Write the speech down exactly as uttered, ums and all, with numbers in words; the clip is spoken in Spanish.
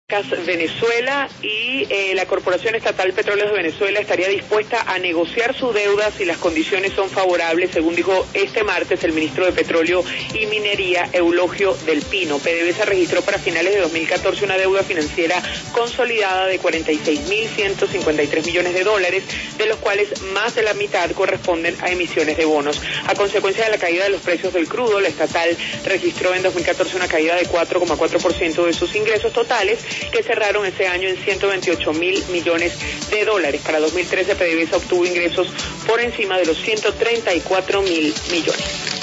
Venezuela y eh, la Corporación Estatal Petróleos de Venezuela estaría dispuesta a negociar su deuda si las condiciones son favorables, según dijo este martes el ministro de Petróleo y Minería, Eulogio del Pino. PDVSA registró para finales de dos mil catorce una deuda financiera consolidada de cuarenta y seis mil ciento cincuenta y tres millones de dólares, de los cuales más de la mitad corresponden a emisiones de bonos. A consecuencia de la caída de los precios del crudo, la estatal registró en dos mil catorce una caída de cuatro coma cuatro por ciento de sus ingresos totales, que cerraron ese año en ciento veintiocho mil millones de dólares. Para dos mil trece, PDVSA obtuvo ingresos por encima de los ciento treinta y cuatro mil millones.